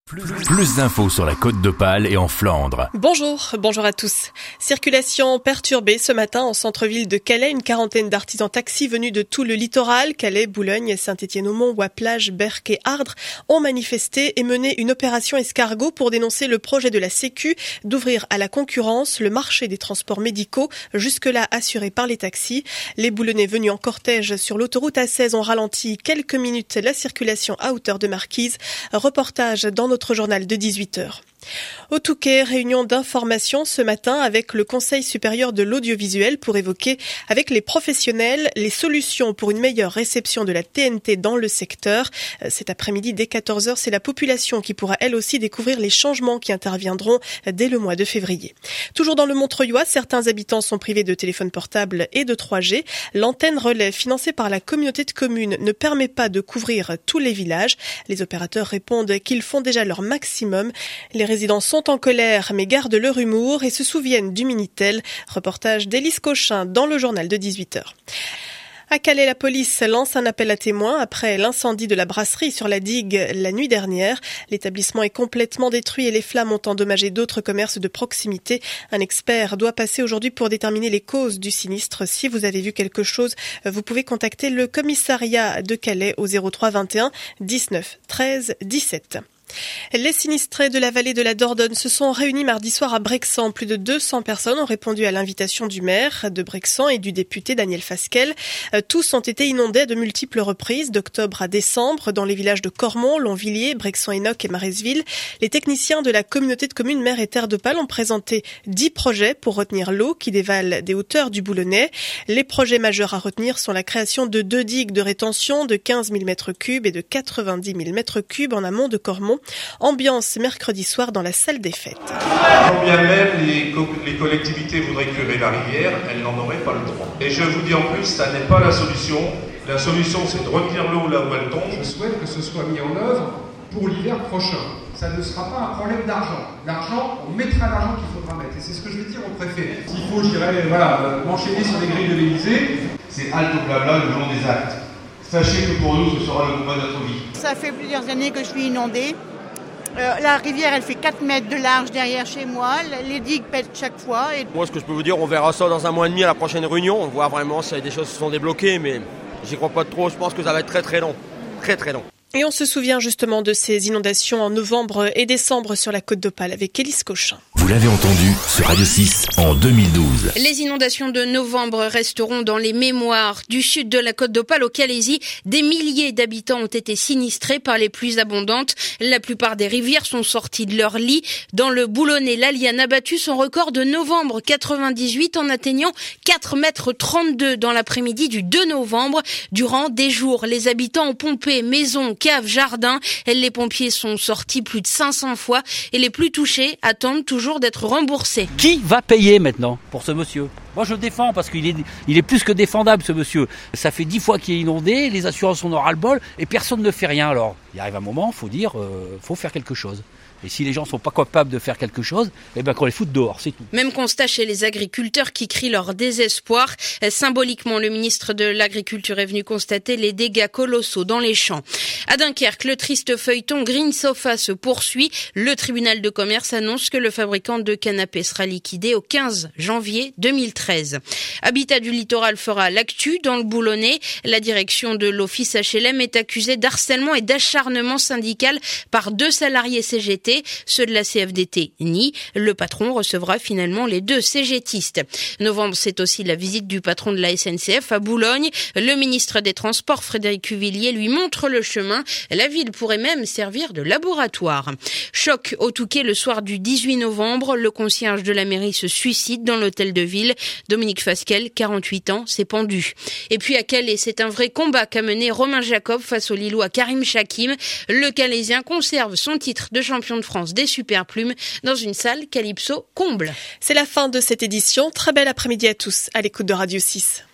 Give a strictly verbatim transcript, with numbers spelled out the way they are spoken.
Plus, plus d'infos sur la Côte d'Opale et en Flandre. Bonjour, bonjour à tous. Circulation perturbée ce matin en centre-ville de Calais. Une quarantaine d'artisans taxis venus de tout le littoral, Calais, Boulogne, Saint-Étienne-au-Mont, Ouaplage, Berck et Ardres, ont manifesté et mené une opération escargot pour dénoncer le projet de la Sécu d'ouvrir à la concurrence le marché des transports médicaux, jusque-là assuré par les taxis. Les Boulonnais venus en cortège sur l'autoroute A seize ont ralenti quelques minutes la circulation à hauteur de Marquise. Reportage dans notre Notre journal de dix-huit heures. Au Touquet, réunion d'information ce matin avec le Conseil supérieur de l'audiovisuel pour évoquer avec les professionnels les solutions pour une meilleure réception de la T N T dans le secteur. Cet après-midi, dès quatorze heures, c'est la population qui pourra elle aussi découvrir les changements qui interviendront dès le mois de février. Toujours dans le Montreuillois, certains habitants sont privés de téléphone portable et de trois G. L'antenne relais financée par la communauté de communes ne permet pas de couvrir tous les villages. Les opérateurs répondent qu'ils font déjà leur maximum. Les Les résidents sont en colère mais gardent leur humour et se souviennent du Minitel. Reportage d'Élise Cochin dans le journal de dix-huit heures. À Calais, la police lance un appel à témoins après l'incendie de la brasserie sur la digue la nuit dernière. L'établissement est complètement détruit et les flammes ont endommagé d'autres commerces de proximité. Un expert doit passer aujourd'hui pour déterminer les causes du sinistre. Si vous avez vu quelque chose, vous pouvez contacter le commissariat de Calais au zéro trois vingt et un dix-neuf treize dix-sept. Les sinistrés de la vallée de la Dordogne se sont réunis mardi soir à Brexand. Plus de deux cents personnes ont répondu à l'invitation du maire de Brexand et du député Daniel Fasquelle. Tous ont été inondés à de multiples reprises, d'octobre à décembre, dans les villages de Cormont, Longvilliers, Brexand-Enoch et Maresville. Les techniciens de la communauté de communes Mer et Terre d'Opale ont présenté dix projets pour retenir l'eau qui dévale des hauteurs du Boulonnais. Les projets majeurs à retenir sont la création de deux digues de rétention de quinze mille mètres cubes et de quatre-vingt-dix mille mètres cubes en amont de Cormont. Ambiance mercredi soir dans la salle des fêtes. Quand bien même les, co- les collectivités voudraient curer la rivière, elles n'en auraient pas le droit. Et je vous dis en plus, ça n'est pas la solution. La solution, c'est de retenir l'eau là où elle tombe. Je souhaite que ce soit mis en œuvre pour l'hiver prochain. Ça ne sera pas un problème d'argent. L'argent, on mettra l'argent qu'il faudra mettre. Et c'est ce que je vais dire au préfet. S'il faut, je dirais, voilà, euh, m'enchaîner sur les grilles de l'Élysée. C'est halte au blabla le jour des actes. Sachez que pour nous, ce sera le combat de notre vie. Ça fait plusieurs années que je suis inondée. Euh, la rivière, elle fait quatre mètres de large derrière chez moi. Les digues pètent chaque fois. Et... Moi, ce que je peux vous dire, on verra ça dans un mois et demi à la prochaine réunion. On voit vraiment si des choses se sont débloquées, mais j'y crois pas trop. Je pense que ça va être très très long. Très très long. Et on se souvient justement de ces inondations en novembre et décembre sur la Côte d'Opale avec Élise Cochin. Vous l'avez entendu sur Radio six en deux mille douze. Les inondations de novembre resteront dans les mémoires. Du sud de la Côte d'Opale au Calaisis, des milliers d'habitants ont été sinistrés par les pluies abondantes. La plupart des rivières sont sorties de leur lit. Dans le Boulonnais, l'Aliane a battu son record de novembre quatre-vingt-dix-huit en atteignant quatre mètres trente-deux dans l'après-midi du deux novembre. Durant des jours, les habitants ont pompé maisons, caves, jardins. Les pompiers sont sortis plus de cinq cents fois et les plus touchés attendent toujours d'être remboursés. Qui va payer maintenant pour ce monsieur ? Moi je le défends parce qu'il est, il est plus que défendable ce monsieur. Ça fait dix fois qu'il est inondé, les assurances on aura le bol et personne ne fait rien. Alors il arrive un moment, il faut dire, euh, faut faire quelque chose. Et si les gens sont pas capables de faire quelque chose, eh ben qu'on les foute dehors, c'est tout. Même constat chez les agriculteurs qui crient leur désespoir. Symboliquement, le ministre de l'Agriculture est venu constater les dégâts colossaux dans les champs. À Dunkerque, le triste feuilleton Green Sofa se poursuit. Le tribunal de commerce annonce que le fabricant de canapés sera liquidé au quinze janvier deux mille treize. Habitat du littoral fera l'actu dans le Boulonnais. La direction de l'office H L M est accusée d'harcèlement et d'acharnement syndical par deux salariés C G T. Ceux de la C F D T nient. Le patron recevra finalement les deux cégétistes. Novembre, c'est aussi la visite du patron de la S N C F à Boulogne. Le ministre des Transports, Frédéric Cuvillier, lui montre le chemin. La ville pourrait même servir de laboratoire. Choc au Touquet le soir du dix-huit novembre. Le concierge de la mairie se suicide dans l'hôtel de ville. Dominique Fasquelle, quarante-huit ans, s'est pendu. Et puis à Calais, c'est un vrai combat qu'a mené Romain Jacob face au Lillois Karim Chakim. Le Calaisien conserve son titre de champion de France des Superplumes dans une salle Calypso comble. C'est la fin de cette édition. Très bel après-midi à tous à l'écoute de Radio six.